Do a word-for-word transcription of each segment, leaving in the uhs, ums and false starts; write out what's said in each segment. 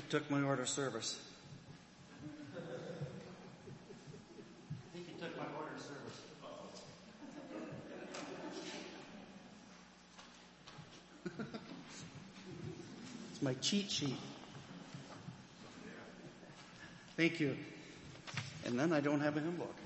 took my order of service. I think he took my order of service. It's my cheat sheet. Thank you. And then I don't have a hymn book.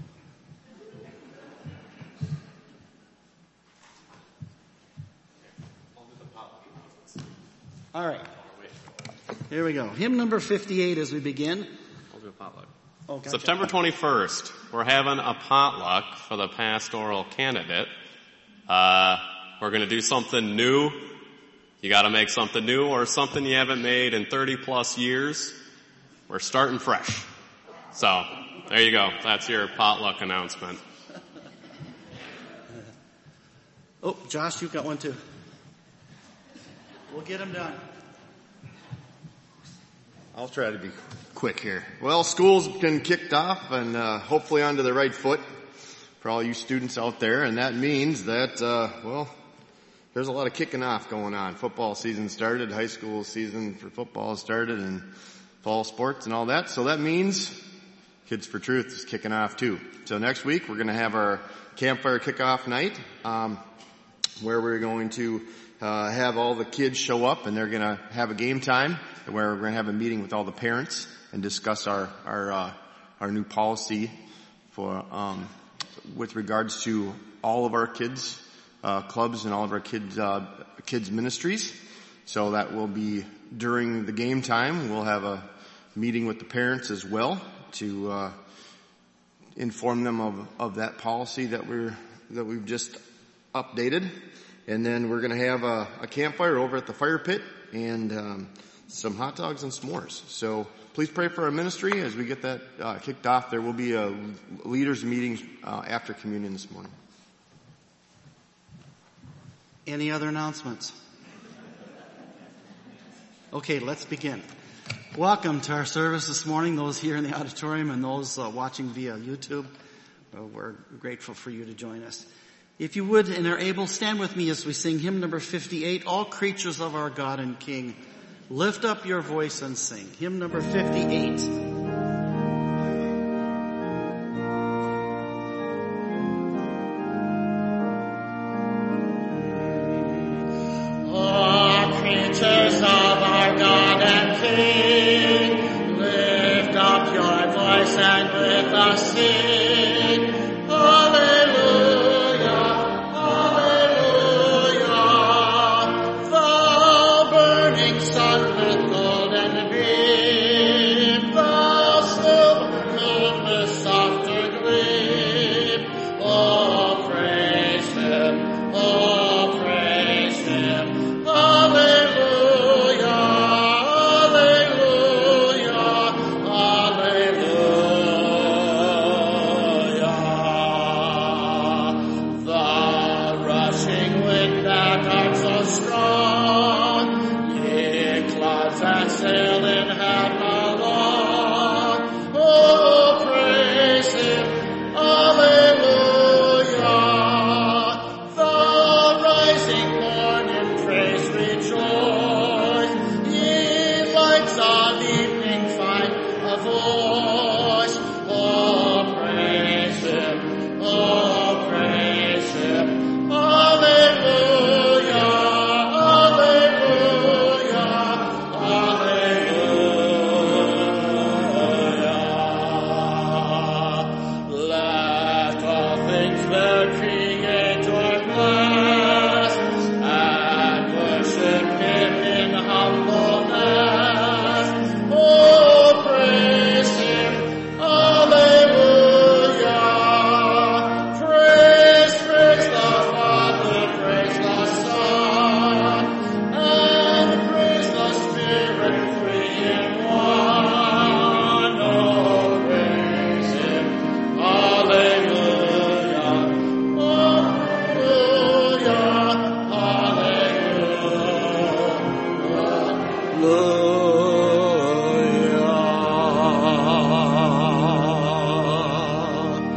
All right. Here we go. Hymn number fifty-eight as we begin. We'll do a potluck. Oh, gotcha. September twenty-first, we're having a potluck for the pastoral candidate. Uh, we're going to do something new. You got to make something new or something you haven't made in thirty plus years. We're starting fresh. So, there you go. That's your potluck announcement. Oh, Josh, you've got one too. We'll get them done. I'll try to be quick here. Well, school's been kicked off and uh, hopefully onto the right foot for all you students out there. And that means that, uh, well, there's a lot of kicking off going on. Football season started, high school season for football started, and fall sports and all that. So that means Kids for Truth is kicking off too. So next week we're going to have our campfire kickoff night, um, where we're going to uh, have all the kids show up, and they're going to have a game time where we're going to have a meeting with all the parents and discuss our our uh, our new policy for um, with regards to all of our kids uh, clubs and all of our kids uh, kids ministries. So that will be during the game time. We'll have a meeting with the parents as well to uh, inform them of of that policy that we're that we've just updated. And then we're going to have a, a campfire over at the fire pit and um, some hot dogs and s'mores. So please pray for our ministry as we get that uh, kicked off. There will be a leaders meeting uh, after communion this morning. Any other announcements? Okay, let's begin. Welcome to our service this morning, those here in the auditorium and those uh, watching via YouTube. Uh, we're grateful for you to join us. If you would and are able, stand with me as we sing hymn number fifty-eight, All Creatures of Our God and King. Lift up your voice and sing. Hymn number fifty-eight.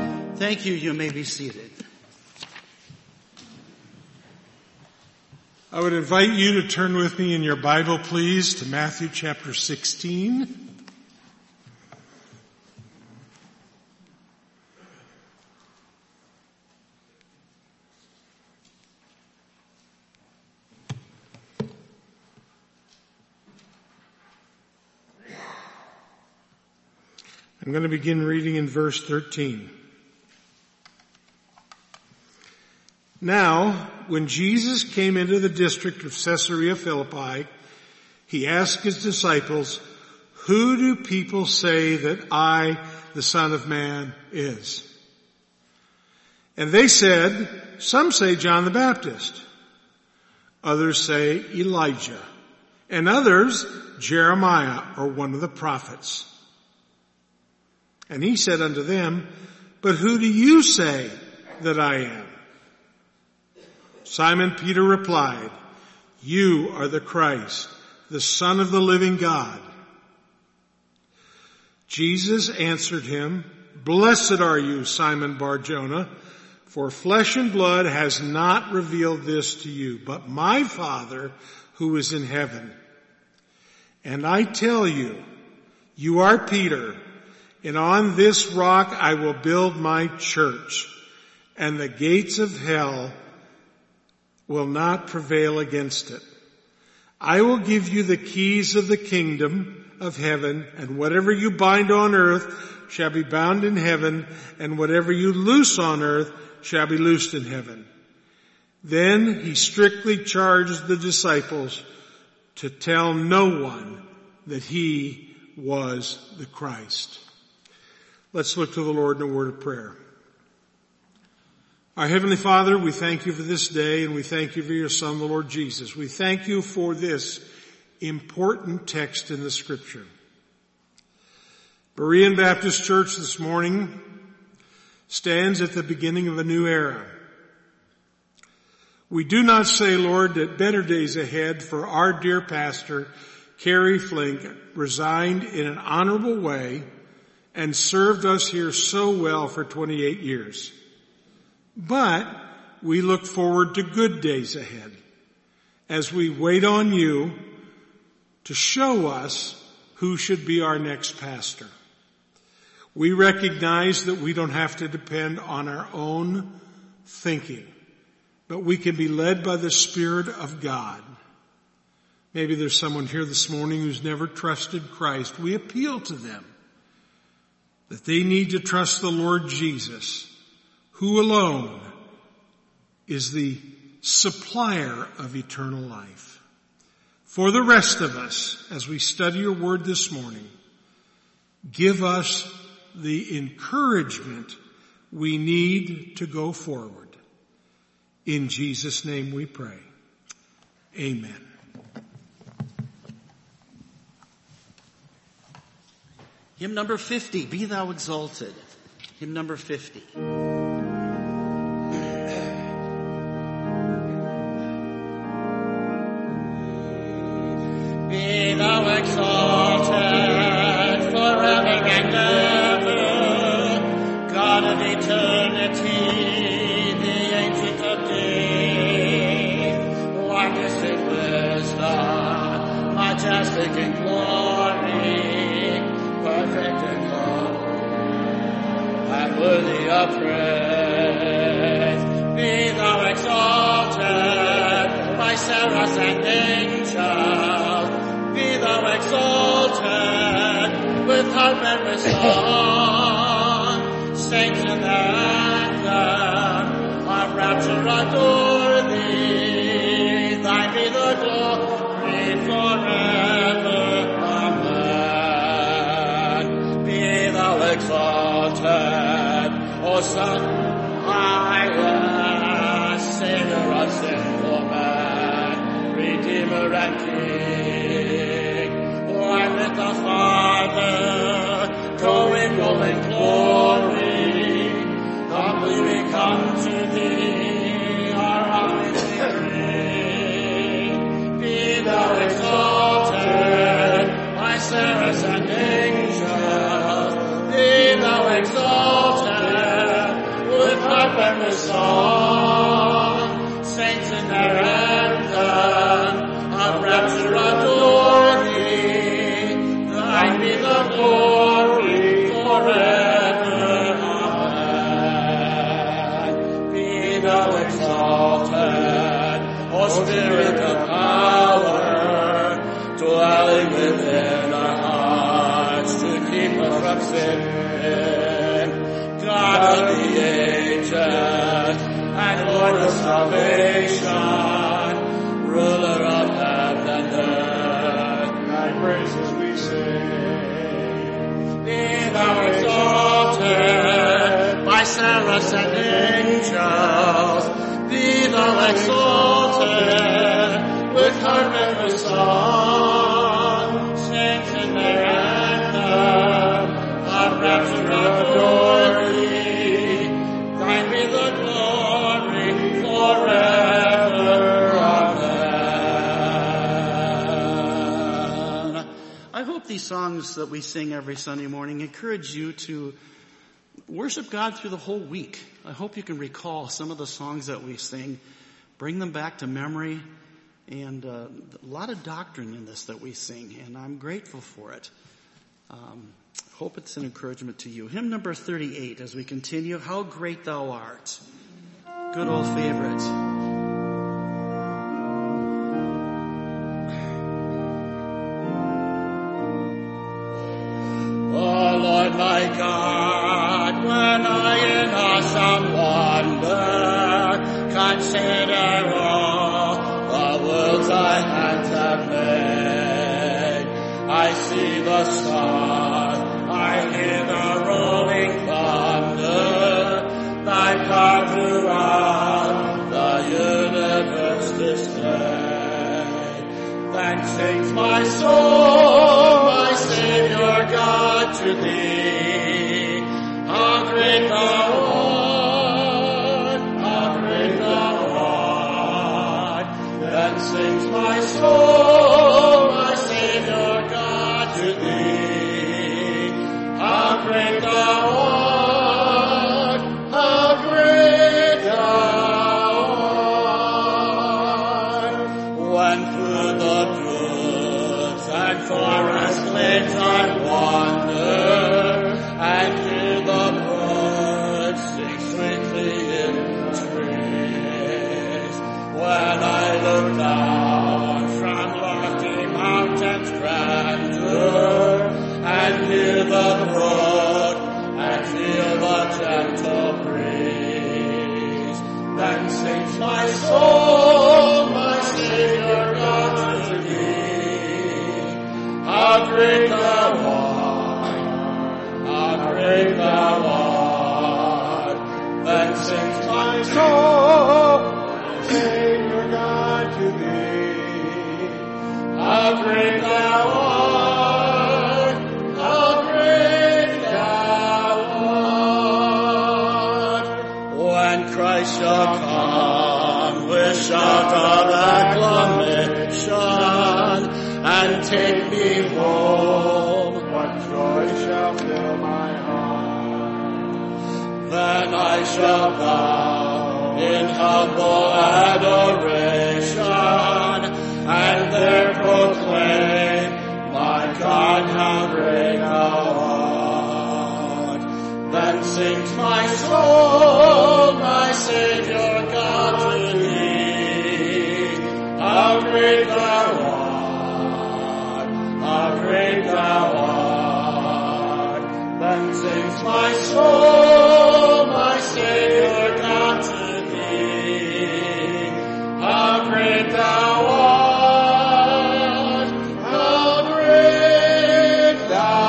Thank you. You may be seated. I would invite you to turn with me in your Bible, please, to Matthew chapter sixteen. I'm going to begin reading in verse thirteen. Now, when Jesus came into the district of Caesarea Philippi, he asked his disciples, "Who do people say that I, the Son of Man, is?" And they said, "Some say John the Baptist. Others say Elijah. And others, Jeremiah or one of the prophets." And he said unto them, "But who do you say that I am?" Simon Peter replied, "You are the Christ, the Son of the living God." Jesus answered him, "Blessed are you, Simon Bar-Jonah, for flesh and blood has not revealed this to you, but my Father who is in heaven. And I tell you, you are Peter, and on this rock I will build my church, and the gates of hell will not prevail against it. I will give you the keys of the kingdom of heaven, and whatever you bind on earth shall be bound in heaven, and whatever you loose on earth shall be loosed in heaven." Then he strictly charged the disciples to tell no one that he was the Christ. Let's look to the Lord in a word of prayer. Our Heavenly Father, we thank you for this day, and we thank you for your Son, the Lord Jesus. We thank you for this important text in the Scripture. Berean Baptist Church this morning stands at the beginning of a new era. We do not say, Lord, that better days ahead, for our dear pastor, Kerry Flink, resigned in an honorable way and served us here so well for twenty-eight years. But we look forward to good days ahead as we wait on you to show us who should be our next pastor. We recognize that we don't have to depend on our own thinking, but we can be led by the Spirit of God. Maybe there's someone here this morning who's never trusted Christ. We appeal to them that they need to trust the Lord Jesus, who alone is the supplier of eternal life. For the rest of us, as we study your word this morning, give us the encouragement we need to go forward. In Jesus' name we pray. Amen. Hymn number fifty, Be Thou Exalted. Hymn number fifty. Be thou exalted forever and ever, God of eternity, the Ancient of Days, wondrous in wisdom, majestic in glory, perfect in love, and worthy of praise. Be thou exalted by seraphs and angels, be thou exalted with harp and with song, saints in their anthem of rapture adore thee, thine be the glory forever. Amen. Be thou exalted, O Son, highest Savior of sinful man, Redeemer and King, one with the Father, co-equal in glory, humbly we come to thee, our homage we bring. Be thou exalted by seraphs and angels, be thou exalted with harp and with song, saints in their anthem be the glory forever. Amen. Be thou exalted, O Spirit of power, dwelling within our hearts to keep us from sin. God of the ages and Lord of salvation, ruler of heaven and earth, thy praises we sing. Be thou exalted by seraphs and angels, be thou exalted with harp and song, saints in their anthem, our rapture adore thee, thine be the glory forever. Amen. I hope these songs that we sing every Sunday morning encourage you to worship God through the whole week. I hope you can recall some of the songs that we sing, bring them back to memory, and uh, a lot of doctrine in this that we sing, and I'm grateful for it. Um, hope it's an encouragement to you. Hymn number thirty-eight as we continue, How Great Thou Art. Good old favorite. Oh Lord my God, when I in awesome wonder consider all the worlds thy hands have made, I see the stars, I hear the rolling thunder, thy power throughout the universe display. Then sings my soul, my Savior God, to thee. How great thou art, how great thou art. Then sings my soul, my Savior God, to thee. How great thou art, how great thou art. When through the woods and forest glades I wander, and hear the birds sing sweetly in the trees. When I look down from lofty mountains grandeur, and hear the brook, and feel the gentle breeze, then sings my soul, my Savior God, to thee. How great thou art, how great thou art. Then sings my soul, my Savior God, to thee. How great thou art, how great thou art. When Christ shall come with shout of acclamation, and take me home, what joy shall fill my heart. Then I shall bow in humble adoration, and there proclaim, my God, how great thou art. Then sings my soul, my Savior God, to thee. How great thou art, how great thou art. Then sings my soul, my Savior God, to thee. How great thou art, how great thou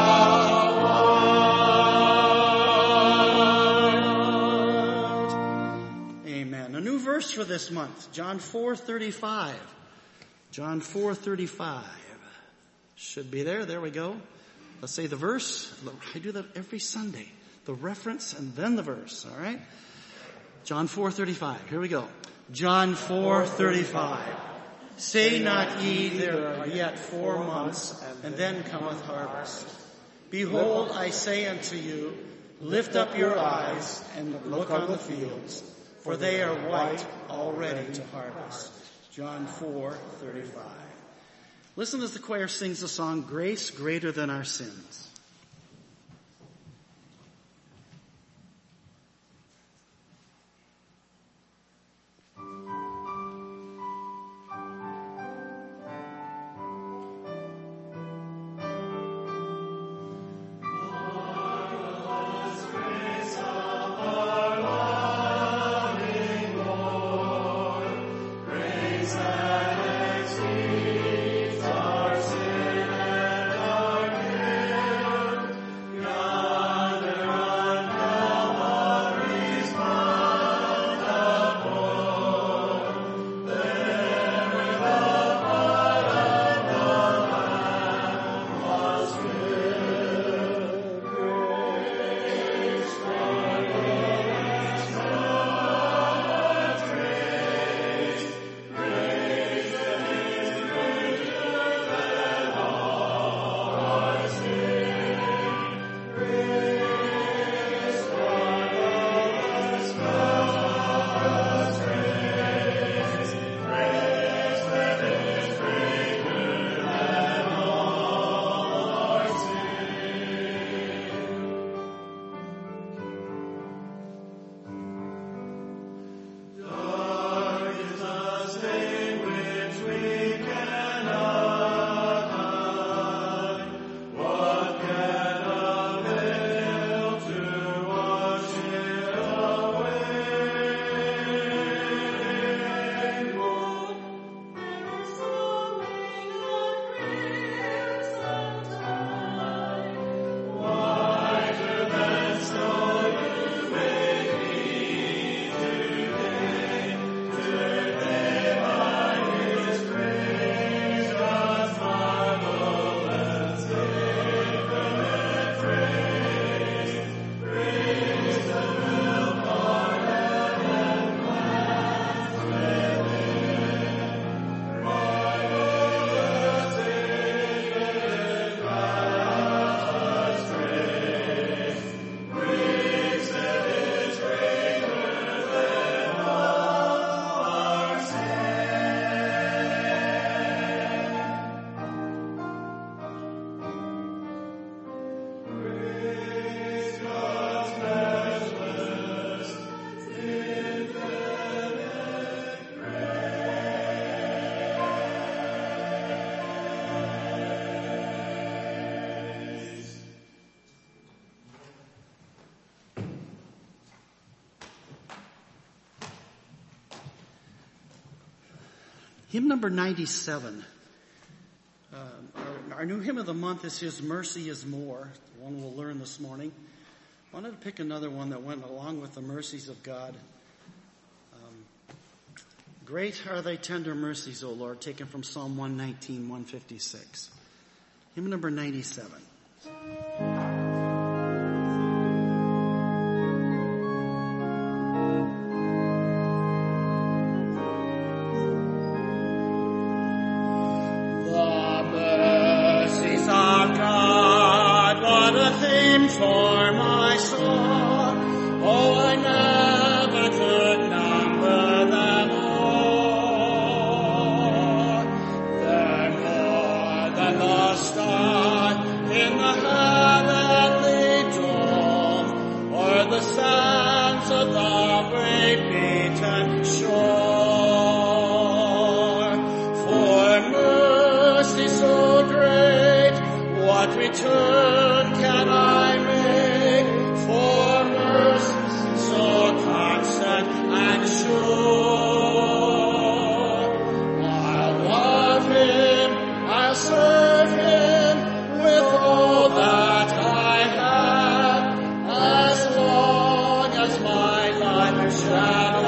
art. Amen. A new verse for this month, John four thirty-five. John four thirty-five. Should be there. There we go. Let's say the verse. I do that every Sunday. The reference and then the verse. All right? John four thirty-five. Here we go. John four thirty-five. Say not ye, there are yet four months, and then cometh harvest. Behold, I say unto you, lift up your eyes and look on the fields, for they are white already to harvest. John four thirty-five. Listen as the choir sings the song, Grace Greater Than Our Sins. Hymn number ninety-seven. Uh, our, our new hymn of the month is His Mercy is More, the one we'll learn this morning. I wanted to pick another one that went along with the mercies of God. Um, Great are thy tender mercies, O Lord, taken from Psalm one nineteen, one fifty-six. Hymn number ninety-seven. For my song, oh, I never could number them all. They're more than the star in the heavenly dome, or the sands of the great beaten shore. For mercy so great, what return can I for mercy so constant and sure? I'll love him, I'll serve him with all that I have, as long as my life shall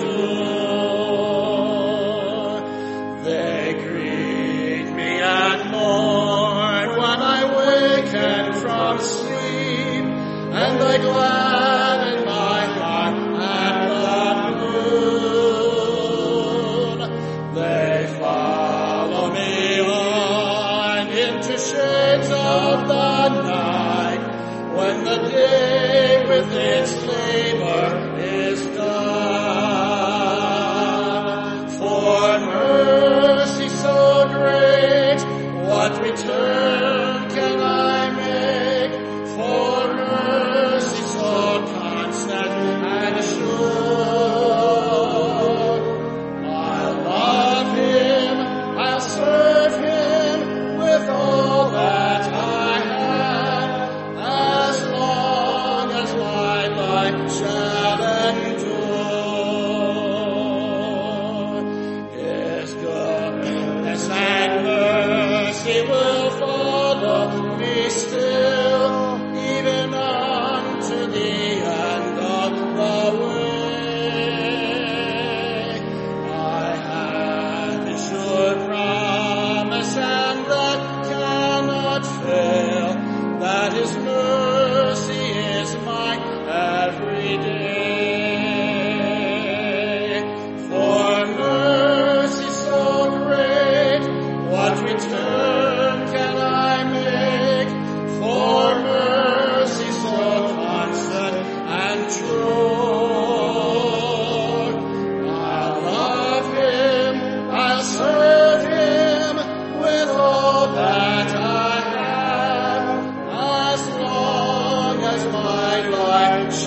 endure. They greet me at morn when I waken from sleep, and I gladden my heart at the noon. They follow me on into shades of the night, when the day with its labor is done. For mercy so great,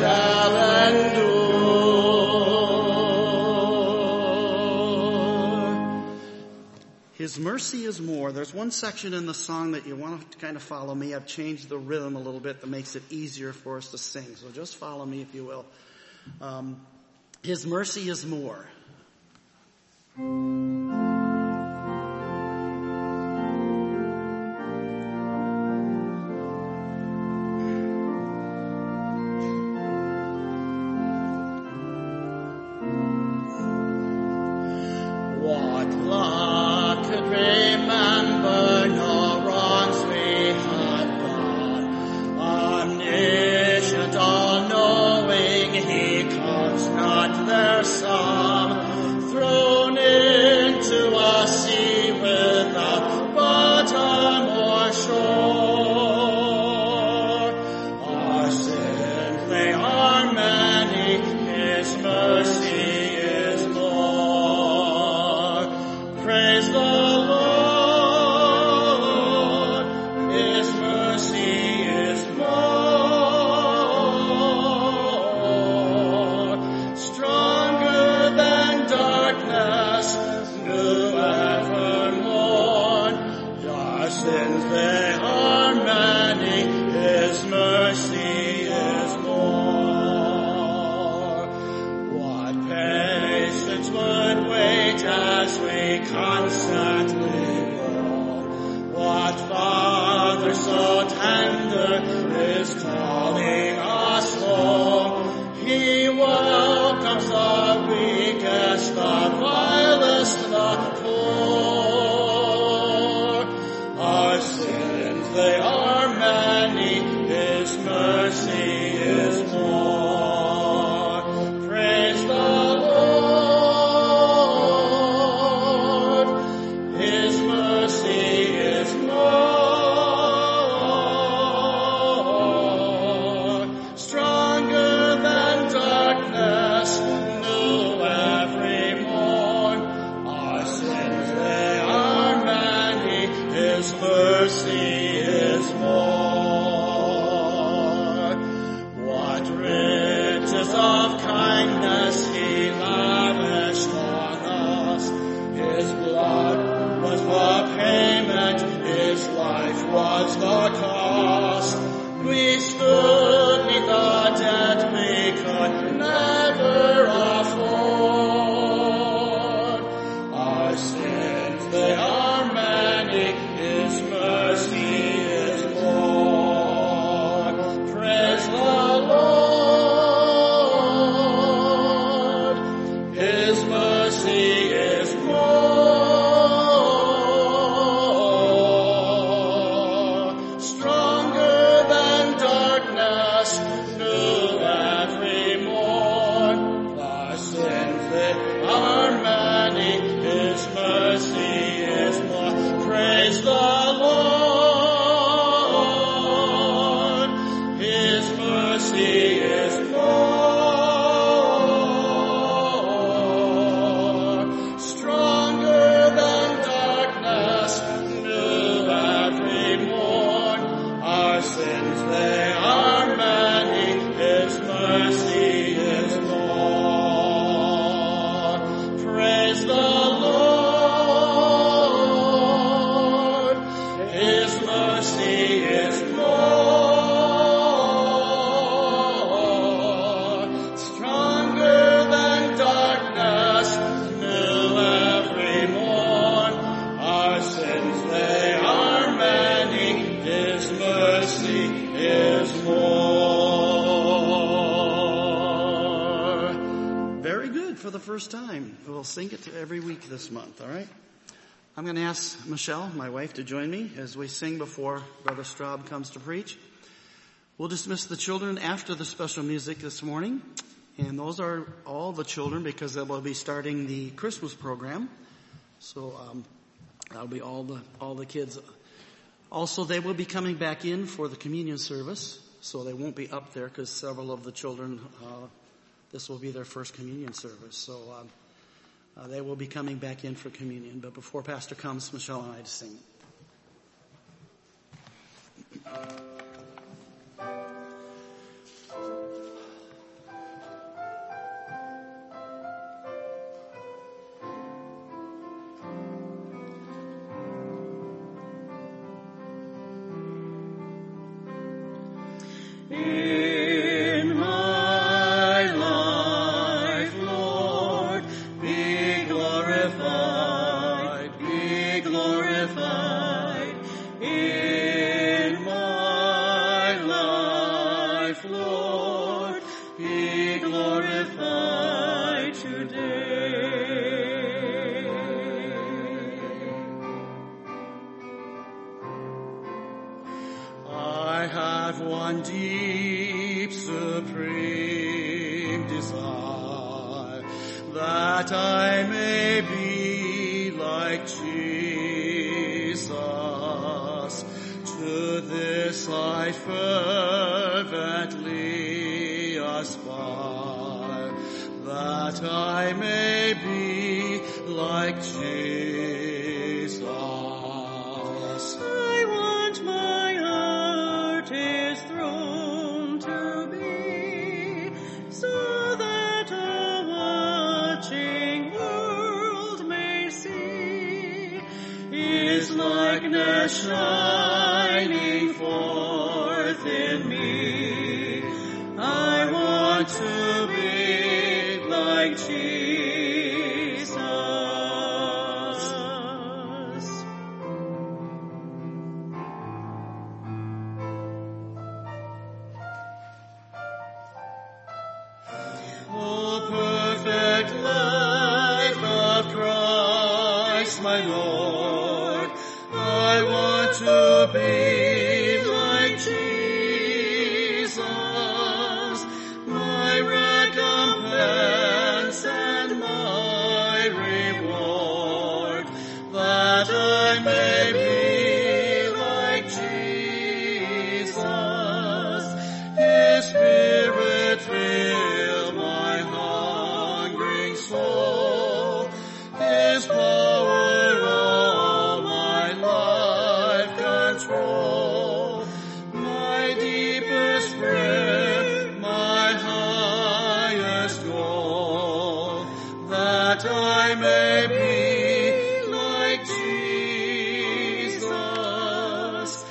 shall endure. His mercy is more. There's one section in the song that you want to kind of follow me. I've changed the rhythm a little bit that makes it easier for us to sing. So just follow me if you will. Um, His mercy is more. What luck could remember no wrongs we have done. Omniscient, all-knowing, He counts not their sum. Thrown into a sea without bottom or shore. Our sins, they are many, His mercy is more. Praise the Lord, His mercy is more. Stronger than darkness, new evermore. Our sins, they are many, His mercy is more. What patience would wait as we constantly grow. What Father so tender is calling us home. He welcomes the weakest, the vilest, the poor. Our sins, they are many, His mercy is more. Praise the Lord, His mercy is more. Stronger than darkness, new every morn. Our sins, they are many, His mercy is more. What riches of kindness He lavished on us. His blood was the payment, His life was the cost. We stood neath the debt we could never afford. Our sins, they are many, His mercy is more. Praise the Lord, His mercy is more. Stronger than darkness, new every morn. Our sins, they are many, His mercy is more. Praise the Lord, His mercy is more. Stronger than darkness, new every morn. Our sins, they are many, His mercy is more. Praise the Lord, His mercy is more. Stronger than darkness, new every morn. Our sins, they are many, His mercy is more. Very good for the first time. We'll sing it every week this month, all right? I'm going to ask Michelle, my wife, to join me as we sing before Brother Straub comes to preach. We'll dismiss the children after the special music this morning. And those are all the children because they will be starting the Christmas program. So um, that'll be all the all the kids. Also, they will be coming back in for the communion service. So they won't be up there because several of the children, uh, this will be their first communion service. So um, uh, they will be coming back in for communion. But before Pastor comes, Michelle and I to sing. In my life, Lord, be glorified, be glorified. In my life, Lord, be glorified today. I have one deep, supreme desire, that I may be like Jesus. To this I fervently aspire, that I may be like Jesus. I want my heart is thrown to be, so that a watching world may see His likeness shining forth in me. I want to be like Jesus. Oh, perfect life of Christ, my Lord, I want to be like Jesus, my recompense and my reward, that I may be like Jesus. His Spirit fill my hungering soul, His power all my life control. My deepest prayer, my highest goal, that I may be like Jesus.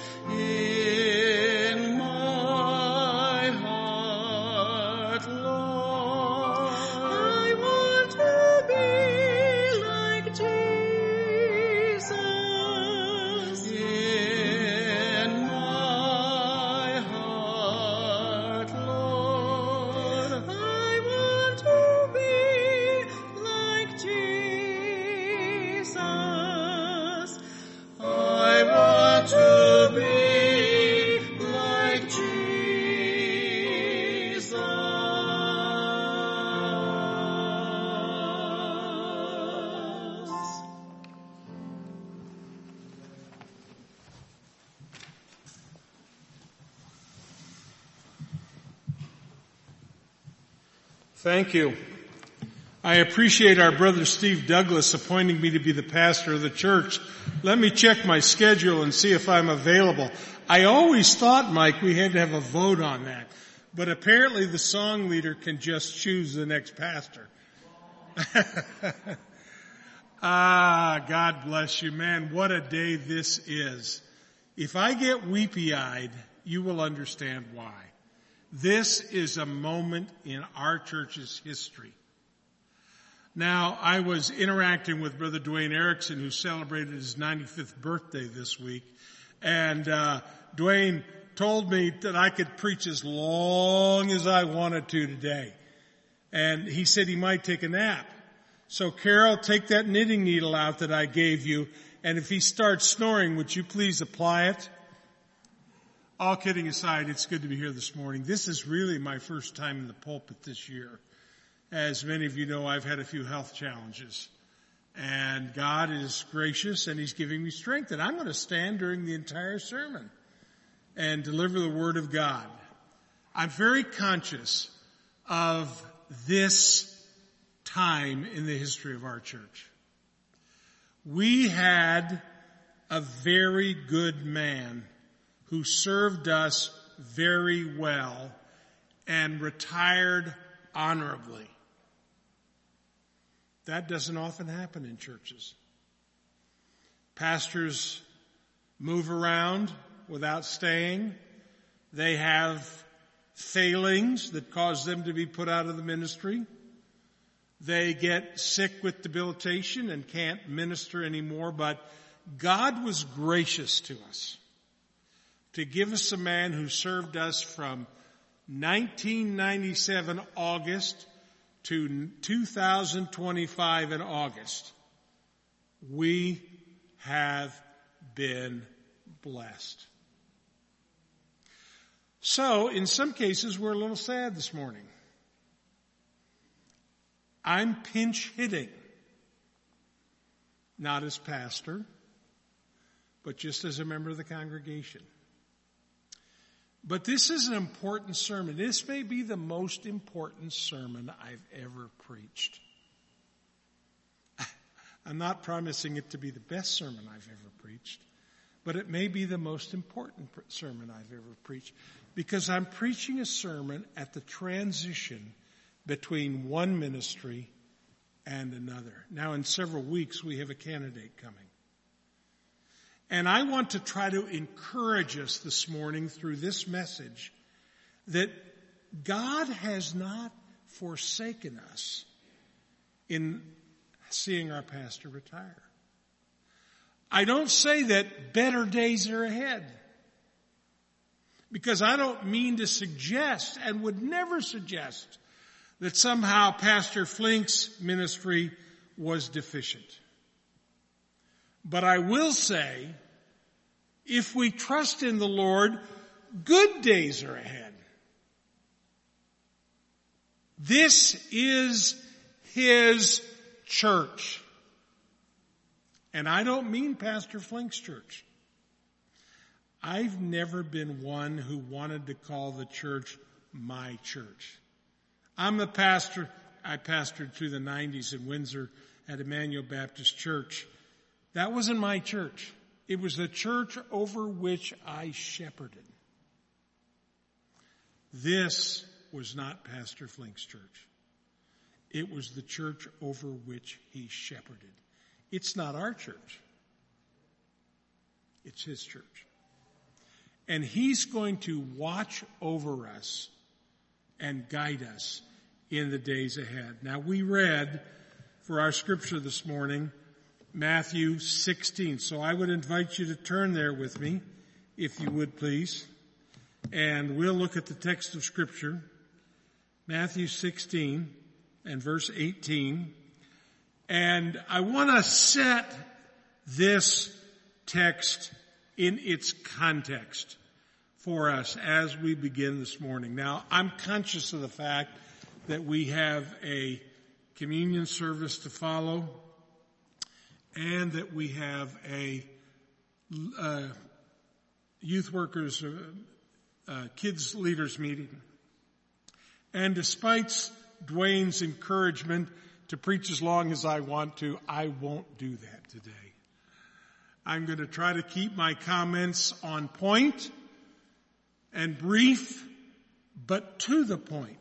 In my heart, Lord, I want to be like Jesus. In my heart, Lord, I want to be like Jesus. I want to be like Jesus. Thank you. I appreciate our brother Steve Douglas appointing me to be the pastor of the church. Let me check my schedule and see if I'm available. I always thought, Mike, we had to have a vote on that. But apparently the song leader can just choose the next pastor. Ah, God bless you, man. What a day this is. If I get weepy-eyed, you will understand why. This is a moment in our church's history. Now, I was interacting with Brother Dwayne Erickson, who celebrated his ninety-fifth birthday this week, and uh Dwayne told me that I could preach as long as I wanted to today. And he said he might take a nap. So Carol, take that knitting needle out that I gave you, and if he starts snoring, would you please apply it? All kidding aside, it's good to be here this morning. This is really my first time in the pulpit this year. As many of you know, I've had a few health challenges. And God is gracious and He's giving me strength. And I'm going to stand during the entire sermon and deliver the Word of God. I'm very conscious of this time in the history of our church. We had a very good man who served us very well and retired honorably. That doesn't often happen in churches. Pastors move around without staying. They have failings that cause them to be put out of the ministry. They get sick with debilitation and can't minister anymore, but God was gracious to us to give us a man who served us from nineteen ninety-seven August to two thousand twenty-five in August. We have been blessed. So, in some cases, we're a little sad this morning. I'm pinch hitting, not as pastor, but just as a member of the congregation. But this is an important sermon. This may be the most important sermon I've ever preached. I'm not promising it to be the best sermon I've ever preached, but it may be the most important sermon I've ever preached, because I'm preaching a sermon at the transition between one ministry and another. Now, in several weeks, we have a candidate coming. And I want to try to encourage us this morning through this message that God has not forsaken us in seeing our pastor retire. I don't say that better days are ahead, because I don't mean to suggest and would never suggest that somehow Pastor Flink's ministry was deficient. But I will say, if we trust in the Lord, good days are ahead. This is His church. And I don't mean Pastor Flink's church. I've never been one who wanted to call the church my church. I'm the pastor. I pastored through the nineties in Windsor at Emmanuel Baptist Church. That wasn't my church. It was the church over which I shepherded. This was not Pastor Flink's church. It was the church over which he shepherded. It's not our church. It's his church. And he's going to watch over us and guide us in the days ahead. Now, we read for our scripture this morning Matthew sixteen. So I would invite you to turn there with me, if you would please. And we'll look at the text of Scripture, Matthew sixteen and verse eighteen. And I want to set this text in its context for us as we begin this morning. Now, I'm conscious of the fact that we have a communion service to follow, and that we have a uh, youth workers, uh, uh, kids leaders meeting. And despite Dwayne's encouragement to preach as long as I want to, I won't do that today. I'm going to try to keep my comments on point and brief, but to the point.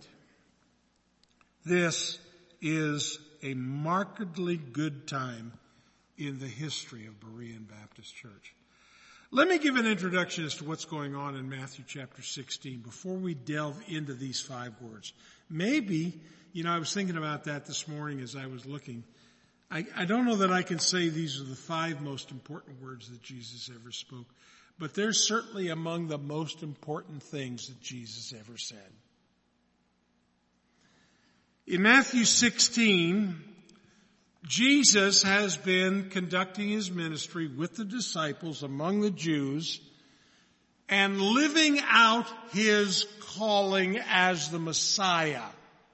This is a markedly good time in the history of Berean Baptist Church. Let me give an introduction as to what's going on in Matthew chapter sixteen before we delve into these five words. Maybe, you know, I was thinking about that this morning as I was looking. I, I don't know that I can say these are the five most important words that Jesus ever spoke, but they're certainly among the most important things that Jesus ever said. In Matthew sixteen, Jesus has been conducting his ministry with the disciples among the Jews and living out his calling as the Messiah.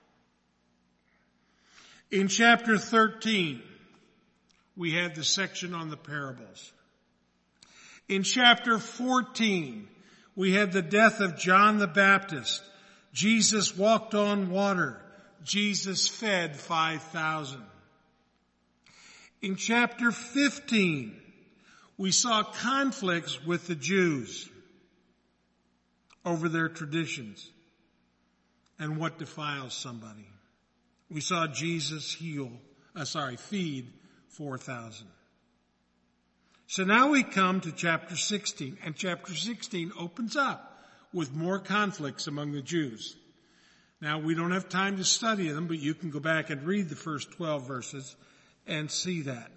In chapter thirteen, we had the section on the parables. In chapter fourteen, we had the death of John the Baptist. Jesus walked on water. Jesus fed five thousand. In chapter fifteen, we saw conflicts with the Jews over their traditions and what defiles somebody. We saw Jesus heal, uh, sorry, feed four thousand. So now we come to chapter sixteen, and chapter sixteen opens up with more conflicts among the Jews. Now, we don't have time to study them, but you can go back and read the first twelve verses and see that.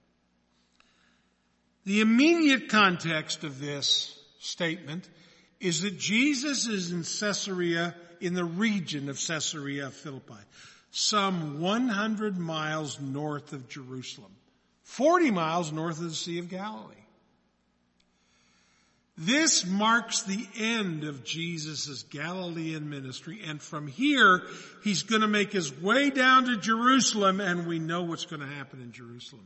The immediate context of this statement is that Jesus is in Caesarea, in the region of Caesarea Philippi, some one hundred miles north of Jerusalem, forty miles north of the Sea of Galilee. This marks the end of Jesus' Galilean ministry, and from here, he's going to make his way down to Jerusalem, and we know what's going to happen in Jerusalem.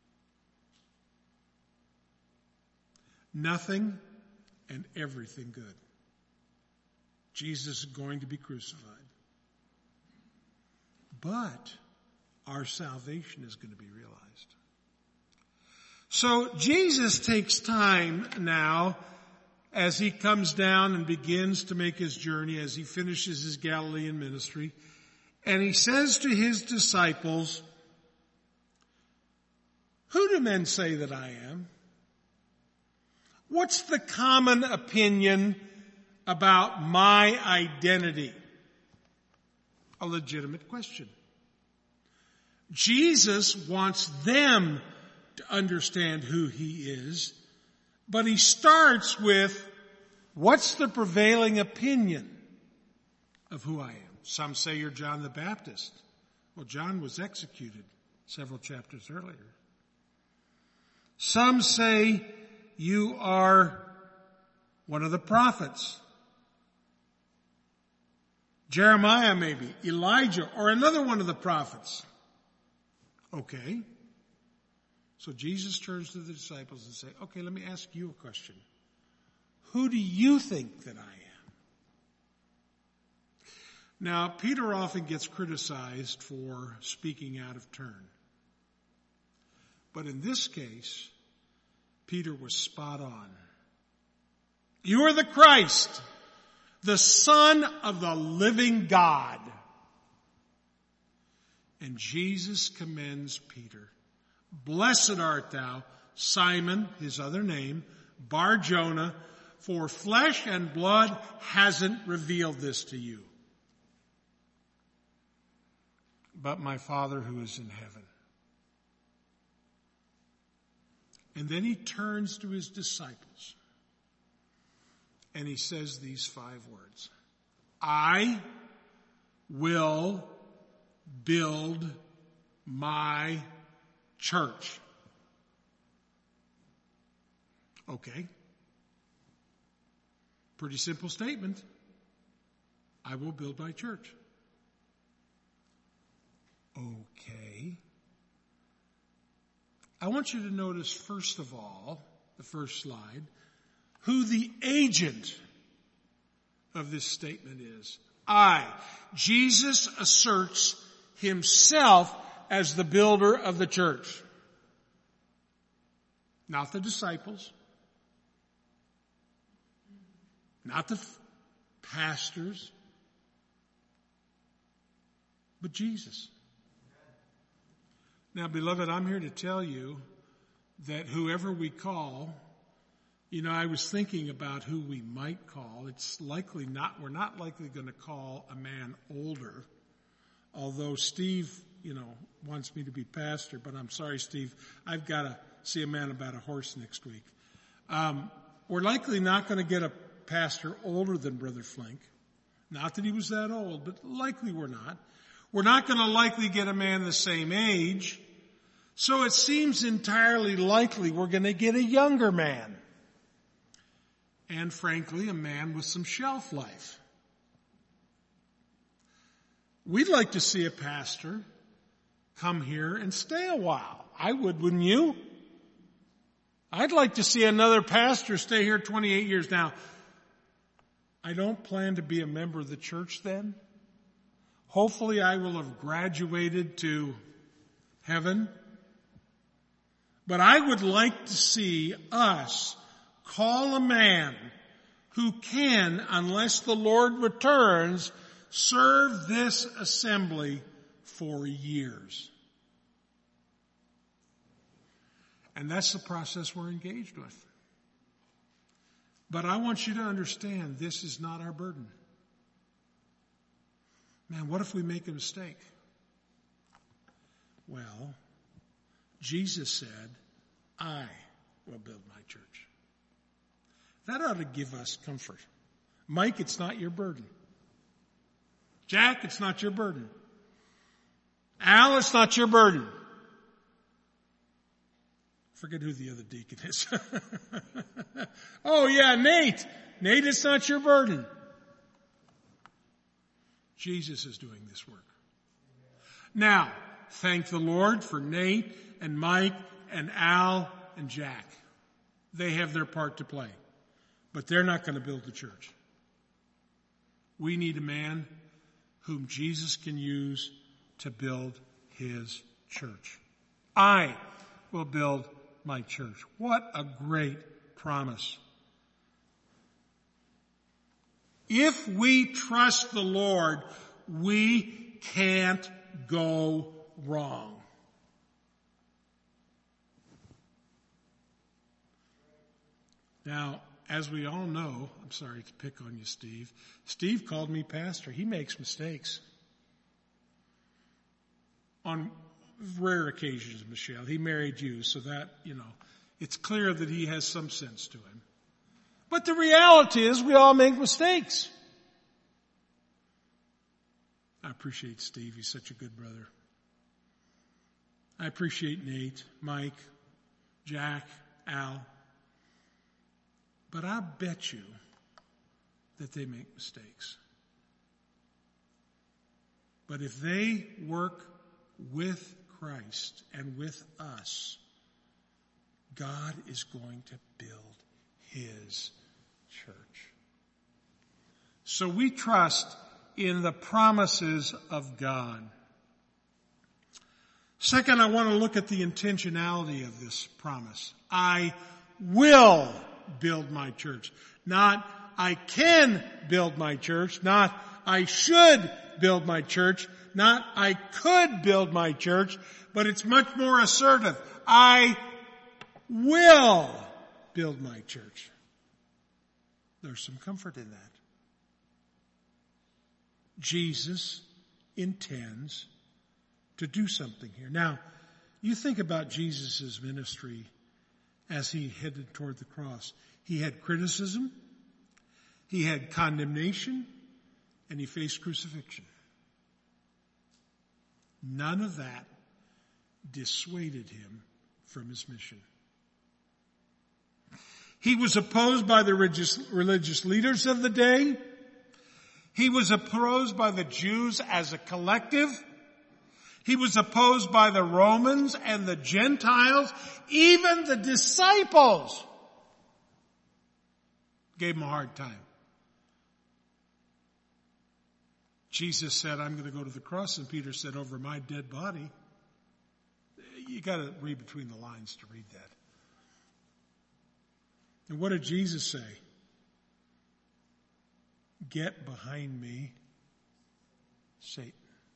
Nothing and everything good. Jesus is going to be crucified. But our salvation is going to be realized. So Jesus takes time now as he comes down and begins to make his journey, as he finishes his Galilean ministry, and he says to his disciples, "Who do men say that I am?" What's the common opinion about my identity? A legitimate question. Jesus wants them to understand who he is, but he starts with, what's the prevailing opinion of who I am? Some say you're John the Baptist. Well, John was executed several chapters earlier. Some say you are one of the prophets. Jeremiah maybe, Elijah, or another one of the prophets. Okay. So Jesus turns to the disciples and says, okay, let me ask you a question. Who do you think that I am? Now, Peter often gets criticized for speaking out of turn. But in this case, Peter was spot on. You are the Christ, the Son of the living God. And Jesus commends Peter. Blessed art thou, Simon, his other name, Bar-Jonah, for flesh and blood hasn't revealed this to you, but my Father who is in heaven. And then he turns to his disciples and he says these five words. I will build my church. Okay. Pretty simple statement. I will build my church. Okay. I want you to notice, first of all, the first slide, who the agent of this statement is. I. Jesus asserts himself as the builder of the church. Not the disciples. Not the f- pastors. But Jesus. Now, beloved, I'm here to tell you that whoever we call, you know, I was thinking about who we might call. It's likely not, we're not likely going to call a man older, although Steve, you know, wants me to be pastor, but I'm sorry, Steve, I've got to see a man about a horse next week. Um, we're likely not going to get a pastor older than Brother Flink. Not that he was that old, but likely we're not. We're not going to likely get a man the same age. So it seems entirely likely we're going to get a younger man. And frankly, a man with some shelf life. We'd like to see a pastor come here and stay a while. I would, wouldn't you? I'd like to see another pastor stay here twenty-eight years. Now, I don't plan to be a member of the church then. Hopefully I will have graduated to heaven. But I would like to see us call a man who can, unless the Lord returns, serve this assembly for years. And that's the process we're engaged with. But I want you to understand this is not our burden. Man, what if we make a mistake? Well, Jesus said, I will build my church. That ought to give us comfort. Mike, it's not your burden. Jack, it's not your burden. Al, it's not your burden. Forget who the other deacon is. Oh yeah, Nate. Nate, it's not your burden. Jesus is doing this work. Now, thank the Lord for Nate and Mike and Al and Jack. They have their part to play. But they're not going to build the church. We need a man whom Jesus can use to build his church. I will build my church. What a great promise. If we trust the Lord, we can't go wrong. Now, as we all know, I'm sorry to pick on you, Steve. Steve called me pastor. He makes mistakes. On rare occasions, Michelle. He married you, so that, you know, it's clear that he has some sense to him. But the reality is we all make mistakes. I appreciate Steve. He's such a good brother. I appreciate Nate, Mike, Jack, Al. But I bet you that they make mistakes. But if they work with Christ and with us, God is going to build his church. So we trust in the promises of God. Second, I want to look at the intentionality of this promise. I will build my church. Not I can build my church. Not I should build my church. Not I could build my church. But it's much more assertive. I will build my church. There's some comfort in that. Jesus intends to do something here. Now, you think about Jesus' ministry as he headed toward the cross. He had criticism, he had condemnation, and he faced crucifixion. None of that dissuaded him from his mission. He was opposed by the religious, religious leaders of the day. He was opposed by the Jews as a collective. He was opposed by the Romans and the Gentiles. Even the disciples gave him a hard time. Jesus said, I'm going to go to the cross, and Peter said, over my dead body. You got to read between the lines to read that. And what did Jesus say? Get behind me, Satan.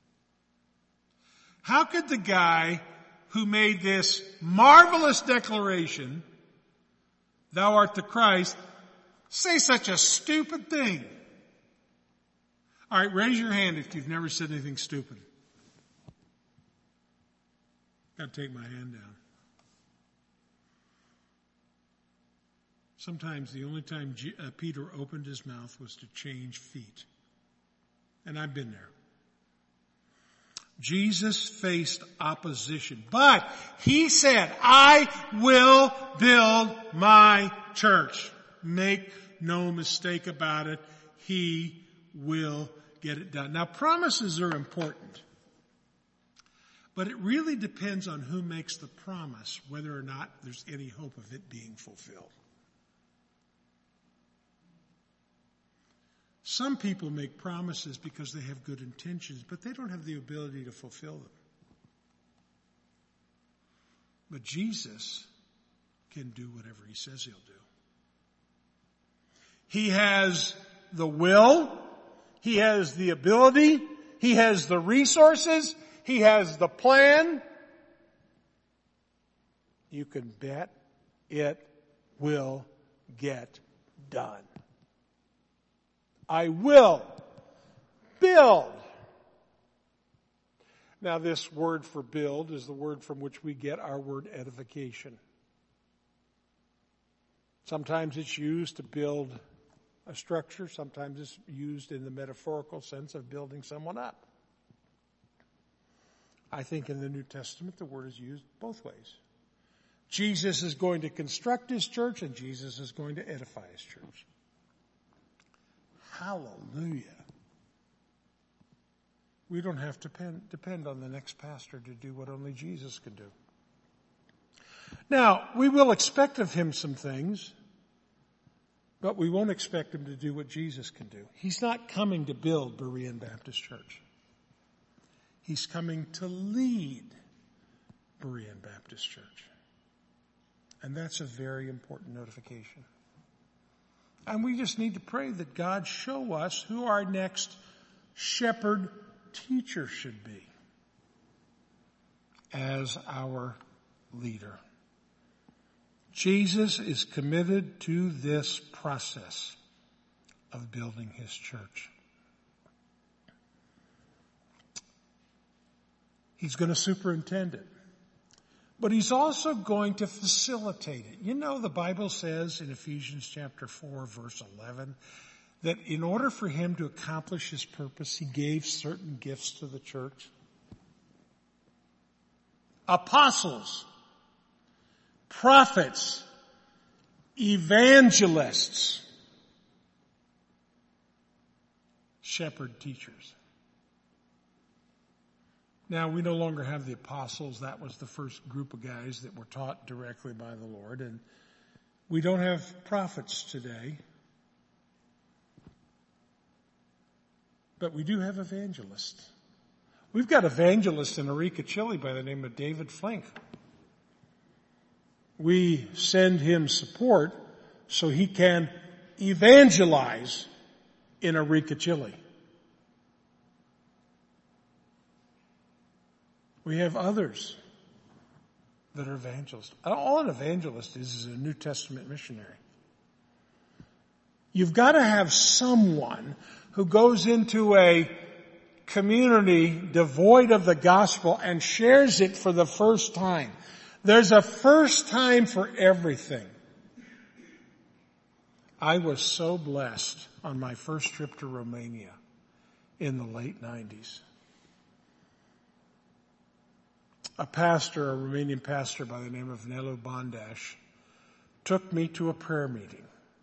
How could the guy who made this marvelous declaration, thou art the Christ, say such a stupid thing? All right, raise your hand if you've never said anything stupid. Got to take my hand down. Sometimes the only time G- uh, Peter opened his mouth was to change feet. And I've been there. Jesus faced opposition, but he said, I will build my church. Make no mistake about it. He will get it done. Now, promises are important, but it really depends on who makes the promise, whether or not there's any hope of it being fulfilled. Some people make promises because they have good intentions, but they don't have the ability to fulfill them. But Jesus can do whatever he says he'll do. He has the will, he has the ability, he has the resources, he has the plan. You can bet it will get done. I will build. Now this word for build is the word from which we get our word edification. Sometimes it's used to build a structure. Sometimes it's used in the metaphorical sense of building someone up. I think in the New Testament the word is used both ways. Jesus is going to construct his church and Jesus is going to edify his church. Hallelujah. We don't have to depend, depend on the next pastor to do what only Jesus can do. Now, we will expect of him some things, but we won't expect him to do what Jesus can do. He's not coming to build Berean Baptist Church. He's coming to lead Berean Baptist Church. And that's a very important notification. And we just need to pray that God show us who our next shepherd teacher should be as our leader. Jesus is committed to this process of building his church. He's going to superintend it. But he's also going to facilitate it. You know, the Bible says in Ephesians chapter four, verse eleven, that in order for him to accomplish his purpose, he gave certain gifts to the church. Apostles, prophets, evangelists, shepherd teachers. Now, we no longer have the apostles. That was the first group of guys that were taught directly by the Lord. And we don't have prophets today. But we do have evangelists. We've got evangelists in Eureka, Chile by the name of David Flink. We send him support so he can evangelize in Eureka, Chile. We have others that are evangelists. All an evangelist is is a New Testament missionary. You've got to have someone who goes into a community devoid of the gospel and shares it for the first time. There's a first time for everything. I was so blessed on my first trip to Romania in the late nineties. A pastor, a Romanian pastor by the name of Nelu Bandash, took me to a prayer meeting.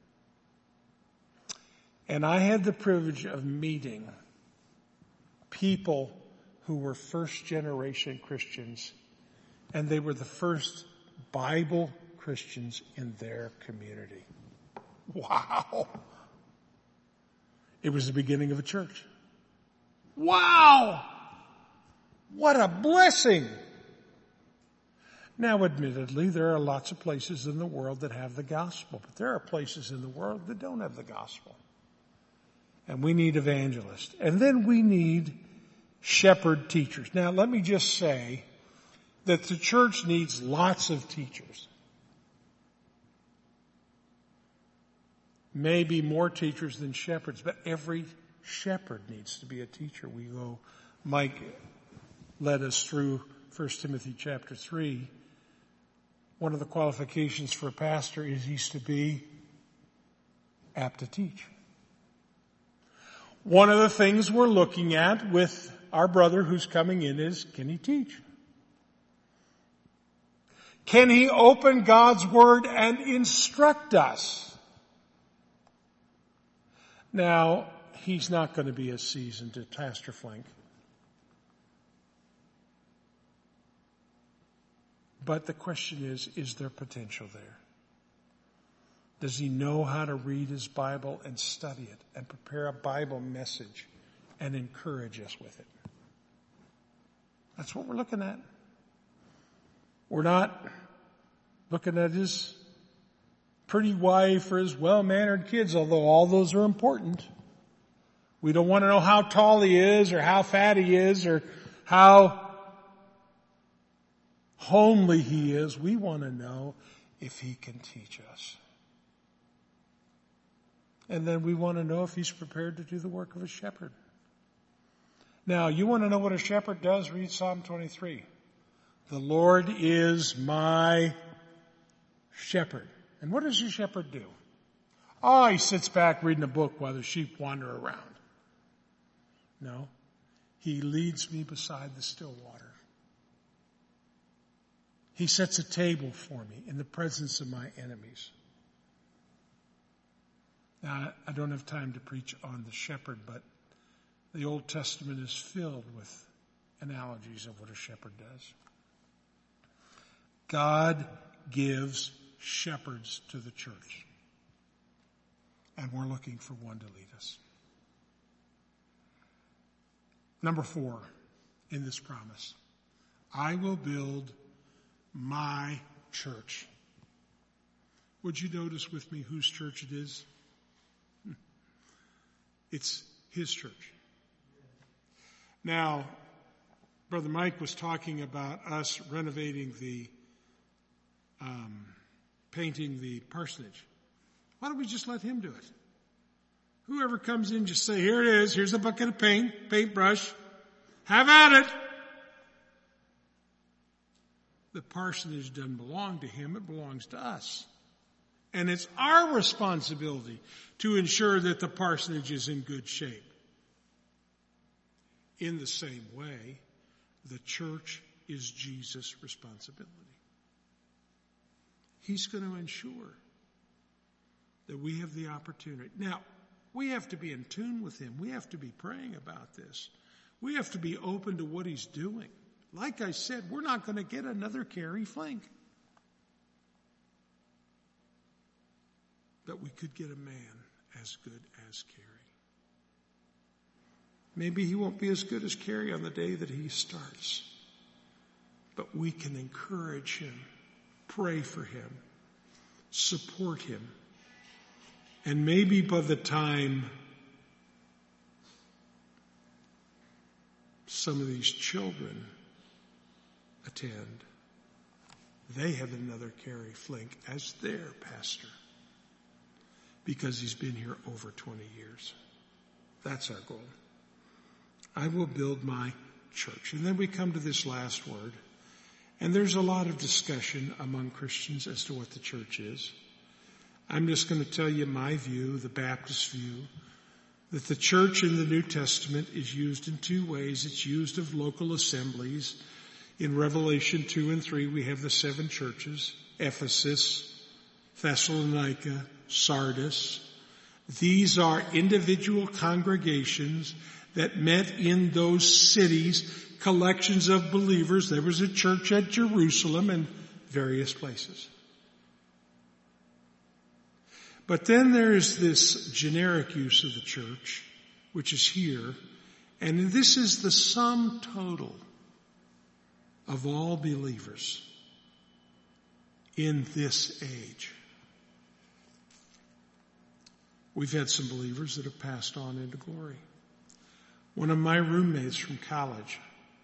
And I had the privilege of meeting people who were first generation Christians, and they were the first Bible Christians in their community. Wow. It was the beginning of a church. Wow. What a blessing. Now, admittedly, there are lots of places in the world that have the gospel, but there are places in the world that don't have the gospel. And we need evangelists. And then we need shepherd teachers. Now, let me just say that the church needs lots of teachers. Maybe more teachers than shepherds, but every shepherd needs to be a teacher. We go, Mike led us through First Timothy chapter three. One of the qualifications for a pastor is he's to be apt to teach. One of the things we're looking at with our brother who's coming in is, can he teach? Can he open God's Word and instruct us? Now, he's not going to be as seasoned as Pastor Flink. But the question is, is there potential there? Does he know how to read his Bible and study it and prepare a Bible message and encourage us with it? That's what we're looking at. We're not looking at his pretty wife or his well-mannered kids, although all those are important. We don't want to know how tall he is or how fat he is or how homely he is. We want to know if he can teach us. And then we want to know if he's prepared to do the work of a shepherd. Now, you want to know what a shepherd does? Read Psalm twenty-three. The Lord is my shepherd. And what does a shepherd do? Oh, he sits back reading a book while the sheep wander around. No. He leads me beside the still water. He sets a table for me in the presence of my enemies. Now, I don't have time to preach on the shepherd, but the Old Testament is filled with analogies of what a shepherd does. God gives shepherds to the church, and we're looking for one to lead us. Number four in this promise, I will build my church. Would you notice with me whose church it is? It's his church. Now, Brother Mike was talking about us renovating the, um, painting the parsonage. Why don't we just let him do it? Whoever comes in, just say, here it is, here's a bucket of paint, paintbrush, have at it. The parsonage doesn't belong to him, it belongs to us. And it's our responsibility to ensure that the parsonage is in good shape. In the same way, the church is Jesus' responsibility. He's going to ensure that we have the opportunity. Now, we have to be in tune with him. We have to be praying about this. We have to be open to what he's doing. Like I said, we're not going to get another Carrie Flink. But we could get a man as good as Carrie. Maybe he won't be as good as Carrie on the day that he starts. But we can encourage him, pray for him, support him. And maybe by the time some of these children attend, they have another Carrie Flink as their pastor. Because he's been here over twenty years. That's our goal. I will build my church. And then we come to this last word. And there's a lot of discussion among Christians as to what the church is. I'm just going to tell you my view, the Baptist view, that the church in the New Testament is used in two ways. It's used of local assemblies. In Revelation two and three, we have the seven churches, Ephesus, Thessalonica, Sardis. These are individual congregations that met in those cities, collections of believers. There was a church at Jerusalem and various places. But then there is this generic use of the church, which is here, and this is the sum total of all believers in this age. We've had some believers that have passed on into glory. One of my roommates from college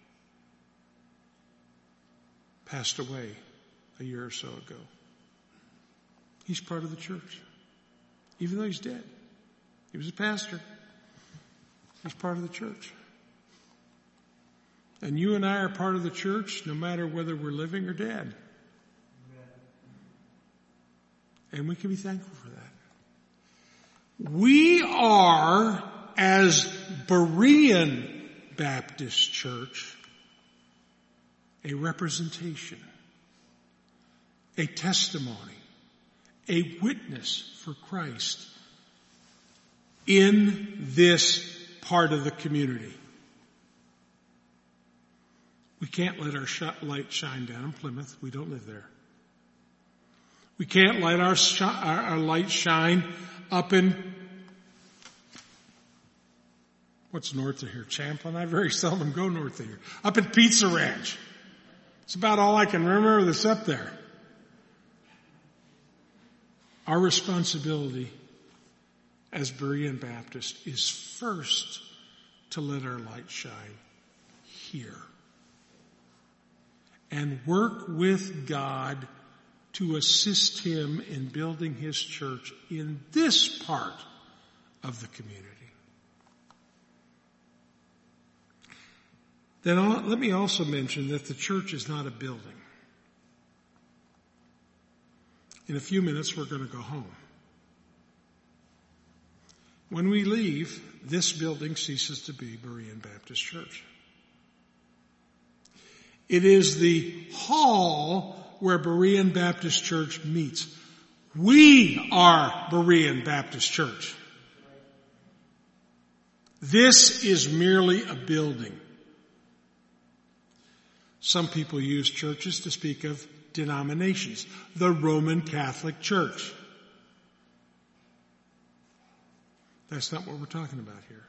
passed away a year or so ago. He's part of the church, even though he's dead. He was a pastor. He's part of the church. And you and I are part of the church no matter whether we're living or dead. And we can be thankful for that. We are, as Berean Baptist Church, a representation, a testimony, a witness for Christ in this part of the community. We can't let our light shine down in Plymouth. We don't live there. We can't let our, sh- our light shine up in, what's north of here? Champlin? I very seldom go north of here. Up in Pizza Ranch. It's about all I can remember that's up there. Our responsibility as Berean Baptist is first to let our light shine here. And work with God to assist him in building his church in this part of the community. Then I'll, let me also mention that the church is not a building. In a few minutes, we're going to go home. When we leave, this building ceases to be Berean Baptist Church. It is the hall where Berean Baptist Church meets. We are Berean Baptist Church. This is merely a building. Some people use churches to speak of denominations. The Roman Catholic Church. That's not what we're talking about here.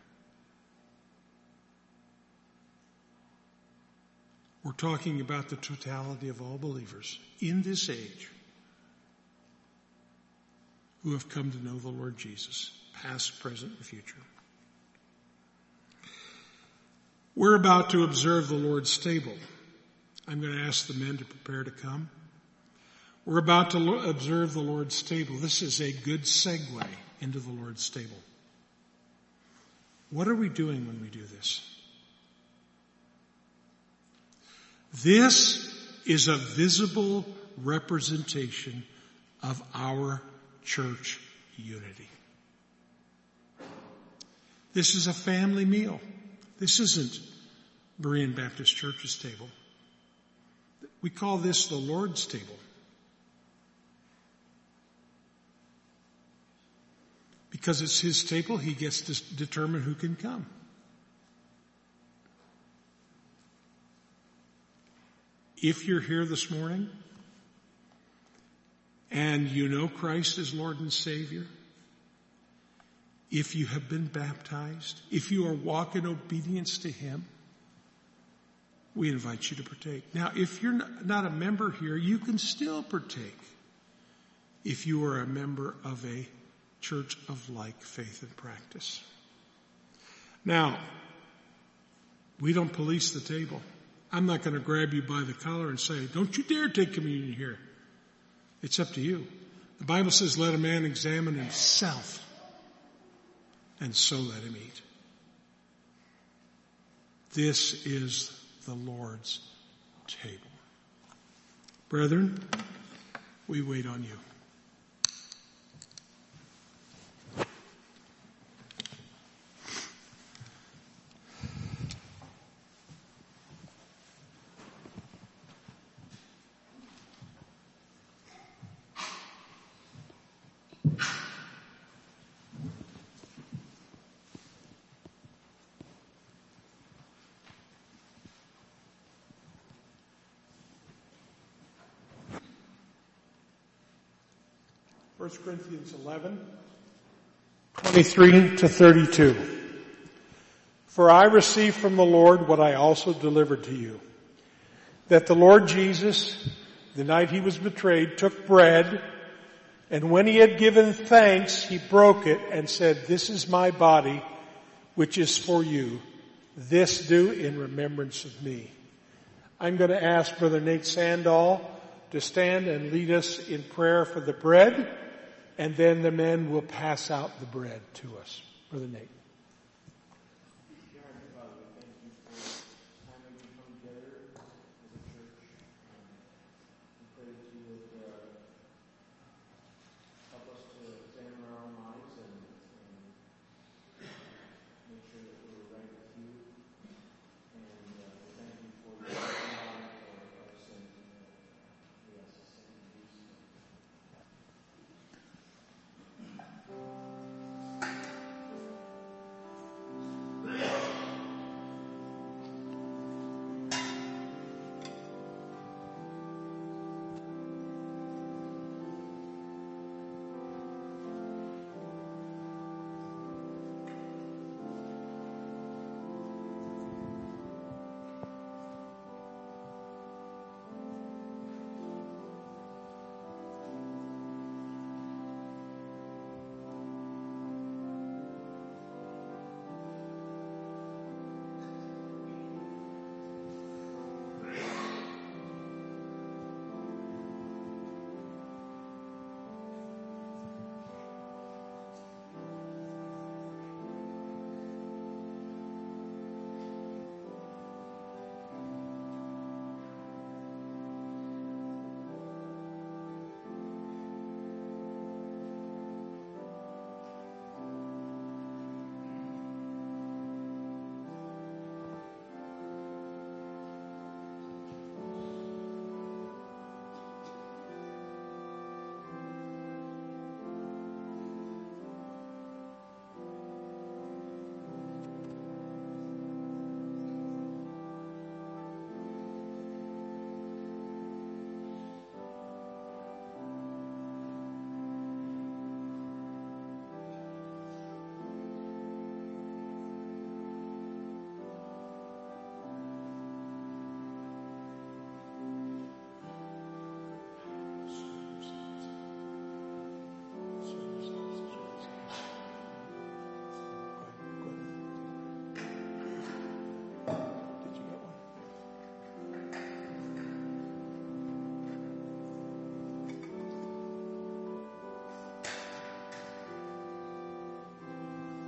We're talking about the totality of all believers in this age who have come to know the Lord Jesus, past, present, and future. We're about to observe the Lord's table. I'm going to ask the men to prepare to come. We're about to lo- observe the Lord's table. This is a good segue into the Lord's table. What are we doing when we do this? This is a visible representation of our church unity. This is a family meal. This isn't Berean Baptist Church's table. We call this the Lord's table. Because it's His table, He gets to determine who can come. If you're here this morning and you know Christ as Lord and Savior, if you have been baptized, if you are walking in obedience to Him, we invite you to partake. Now, if you're not a member here, you can still partake if you are a member of a church of like faith and practice. Now, we don't police the table. I'm not going to grab you by the collar and say, don't you dare take communion here. It's up to you. The Bible says, let a man examine himself, and so let him eat. This is the Lord's table. Brethren, we wait on you. First Corinthians eleven, twenty-three to thirty-two. For I received from the Lord what I also delivered to you, that the Lord Jesus, the night He was betrayed, took bread, and when He had given thanks, He broke it and said, this is my body, which is for you. This do in remembrance of me. I'm going to ask Brother Nate Sandahl to stand and lead us in prayer for the bread, and then the men will pass out the bread to us. Brother Nate.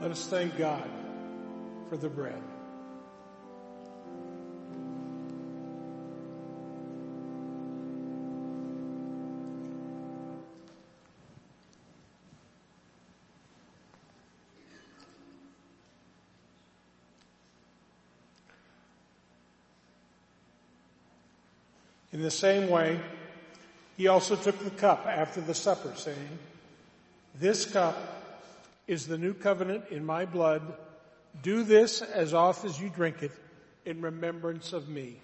Let us thank God for the bread. In the same way, he also took the cup after the supper, saying, "This cup is the new covenant in my blood. Do this as oft as you drink it in remembrance of me."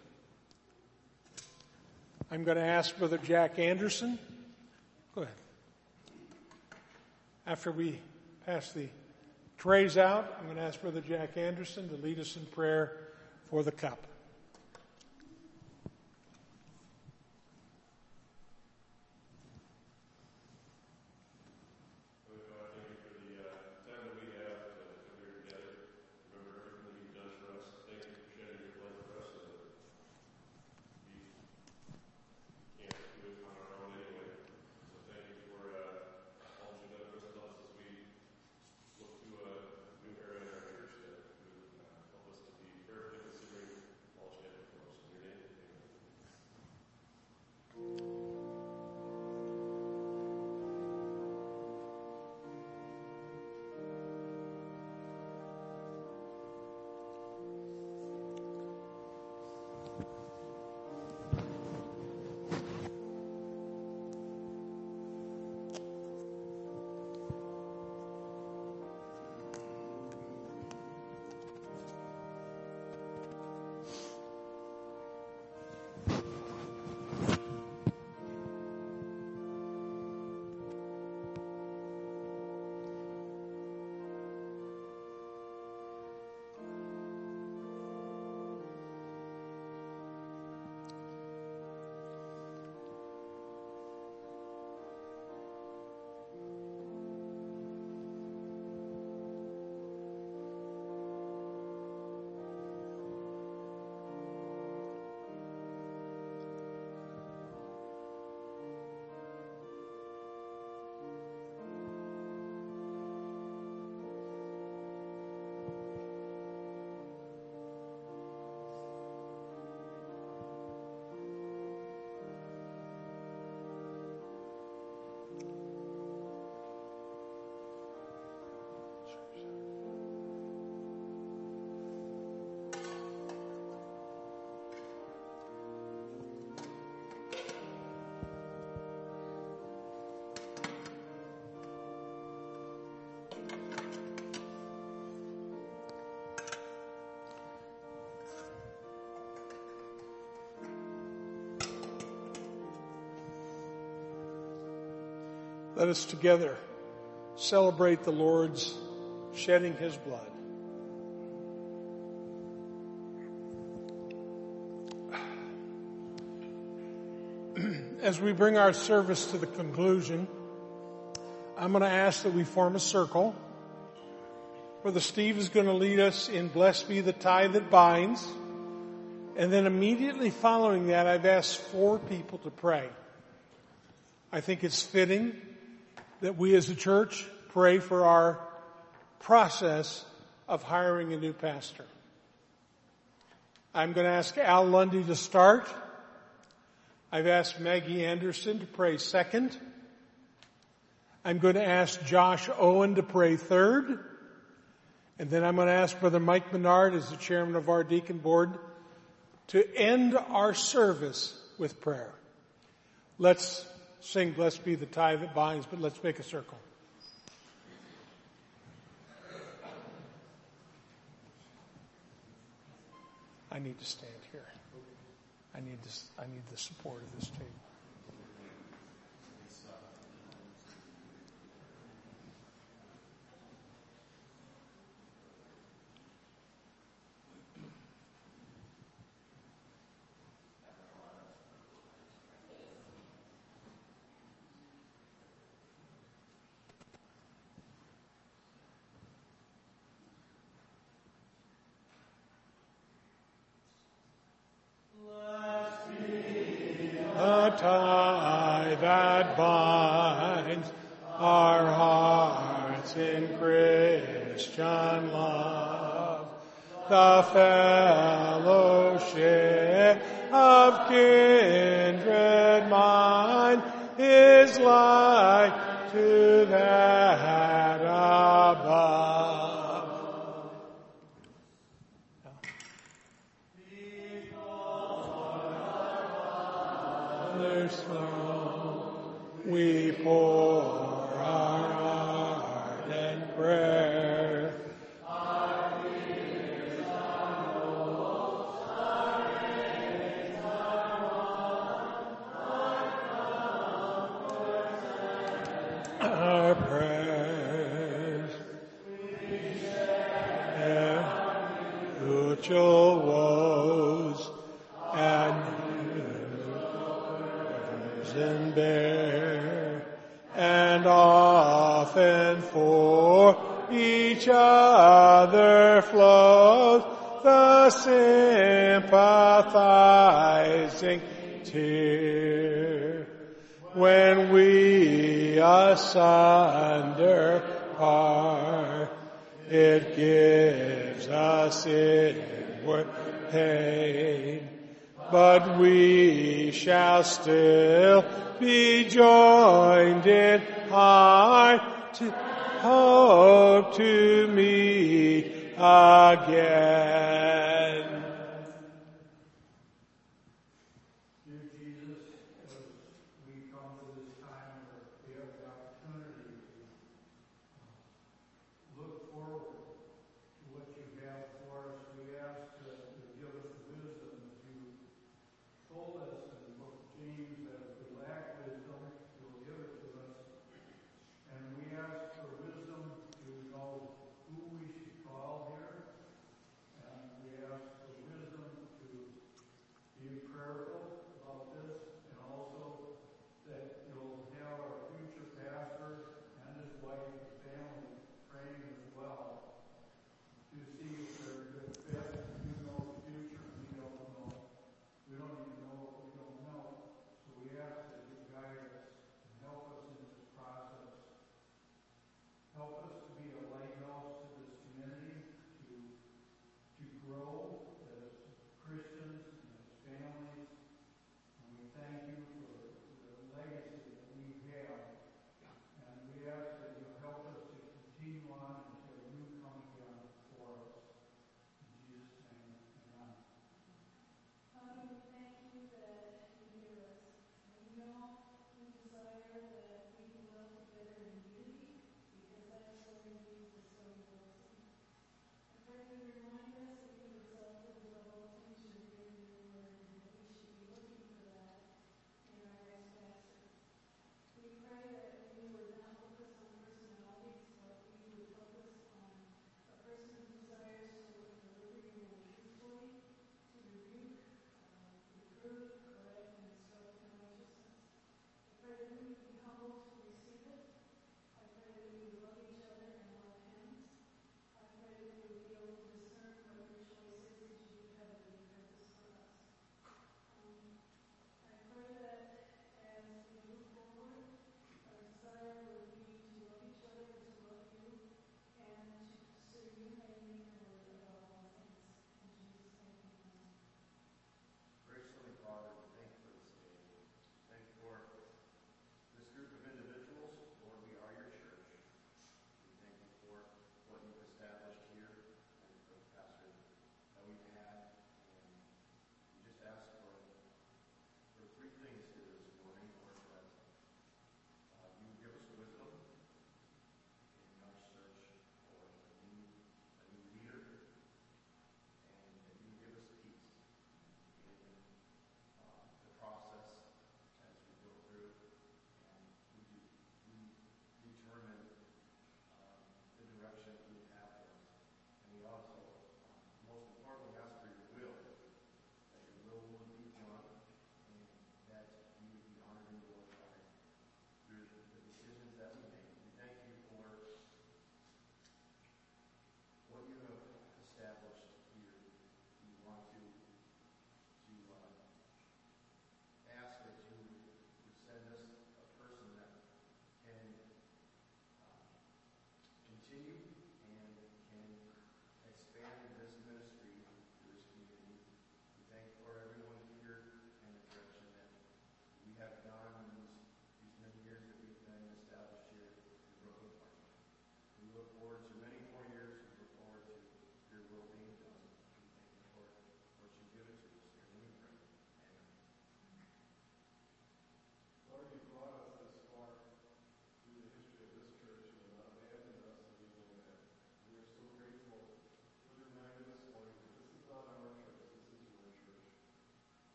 I'm going to ask Brother Jack Anderson. Go ahead. After we pass the trays out, I'm going to ask Brother Jack Anderson to lead us in prayer for the cup. Let us together celebrate the Lord's shedding his blood. As we bring our service to the conclusion, I'm going to ask that we form a circle. Brother Steve is going to lead us in "Blessed Be the Tie That Binds." And then immediately following that, I've asked four people to pray. I think it's fitting that we as a church pray for our process of hiring a new pastor. I'm going to ask Al Lundy to start. I've asked Maggie Anderson to pray second. I'm going to ask Josh Owen to pray third. And then I'm going to ask Brother Mike Menard, as the chairman of our deacon board, to end our service with prayer. Let's sing "Blessed Be the Tie That Binds," but let's make a circle. I need to stand here. I need this. I need the support of this table. Tie that binds our hearts in Christ. Christian love, the fellowship of kindred mind is like to that above. Father's throne, we pour our ardent prayer. Our prayers, mutual woes, and and bear, and often for each other flows the sympathizing tear. When we asunder part, it gives us inward pain, but we shall still be joined in heart to hope to meet again.